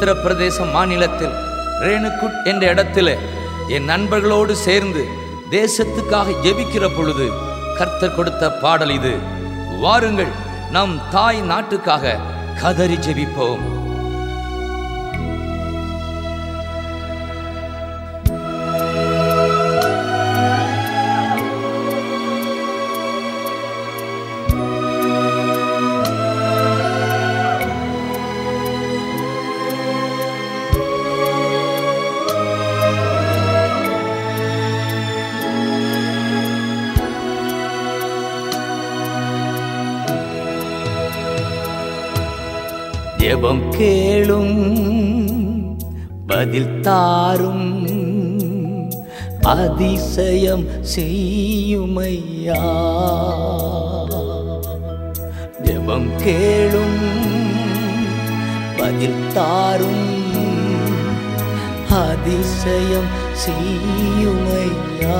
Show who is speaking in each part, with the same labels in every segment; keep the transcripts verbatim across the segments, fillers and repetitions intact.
Speaker 1: உத்தரப்பிரதேச மாநிலத்தில் ரேணுகுட் என்ற இடத்தில் என் நண்பர்களோடு சேர்ந்து தேசத்துக்காக ஜெபிக்கிற பொழுது கர்த்தர் கொடுத்த பாடல் இது. வாருங்கள், நம் தாய் நாட்டுக்காக கதறி ஜெபிப்போம். ஜெபம் கேளும், பதில் தாரும், அதிசயம் செய்யுமையா. ஜெபம் கேளும், பதில் தாரும், அதிசயம் செய்யுமையா.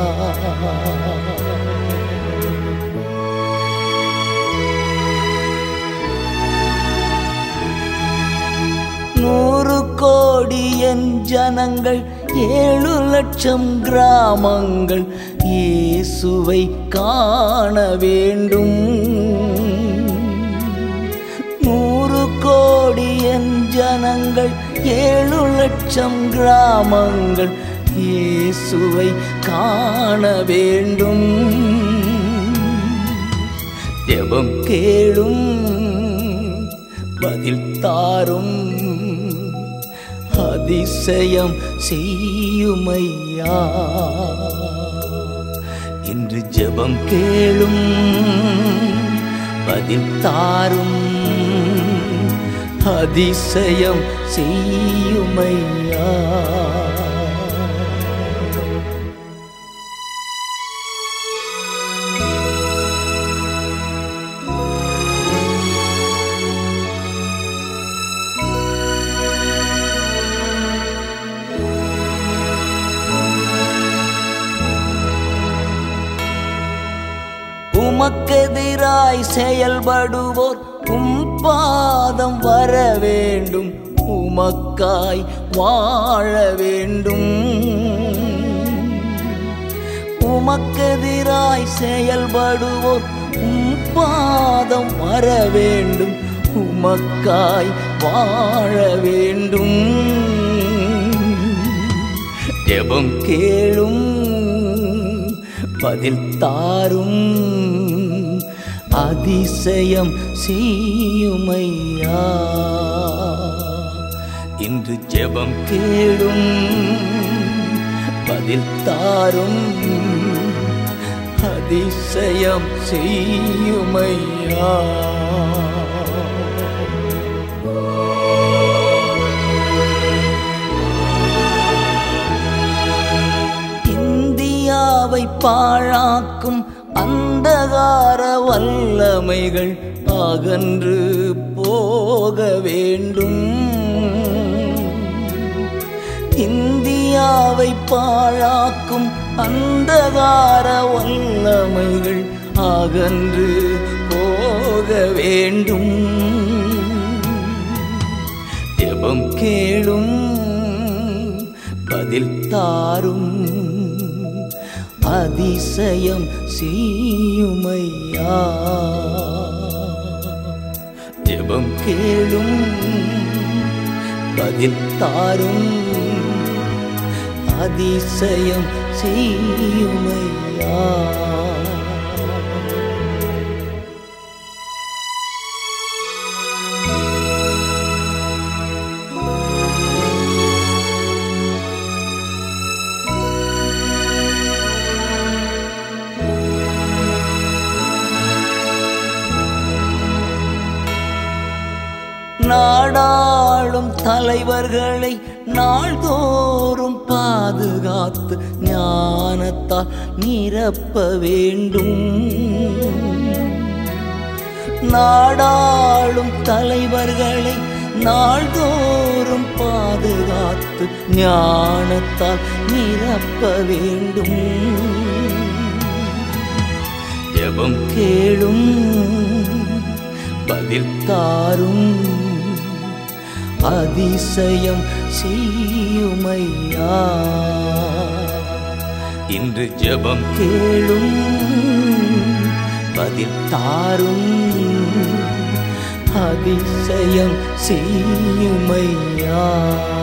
Speaker 1: நூறு கோடி என் ஜனங்கள், ஏழு லட்சம் கிராமங்கள் இயேசுவை காண வேண்டும். நூறு கோடி என் ஜனங்கள், ஏழு லட்சம் கிராமங்கள் இயேசுவை காண வேண்டும். ஜெபம் கேளும், பதில் தாரும், அதிசயம் செய்யுமையா. இன்று ஜெபம் கேளும், பதில் தாரும், அதிசயம் செய்யுமையா. உமக்கெதிராய் செயல்படுவோர் உம் பாதம் வர வேண்டும், உமக்காய் வாழ வேண்டும். உமக்கெதிராய் செயல்படுவோர் உம் பாதம் வர வேண்டும், உமக்காய் வாழ வேண்டும். ஜெபம் கேளும், பதில் தாரும், அதிசயம் செய்யுமையா. இன்று ஜெபம் கேளும், பதில் தாரும், அதிசயம் செய்யுமையா. இந்தியாவை பாழாக்கும் அந்தகார வல்லமைகள் அகன்று போக வேண்டும். இந்தியாவை பாழாக்கும் அந்தகார வல்லமைகள் அகன்று போக வேண்டும். ஜெபம் கேளும், பதில் தாரும், அதிசயம் செய்யுமையா. ஜெபம் கேளும், பதில் தாரும், அதிசயம் செய்யுமையா. நாடாளும் தலைவர்களை நாள்தோறும் பாதுகாத்து ஞானத்தால் நிரப்ப வேண்டும். நாடாளும் தலைவர்களை நாள்தோறும் பாதுகாத்து ஞானத்தால் நிரப்ப வேண்டும். ஜெபம் கேளும், பதில் தாரும், அதிசயம் செய்யுமையா. இன்று ஜெபம் கேளும், பதில் தாரும், அதிசயம் செய்யுமையா.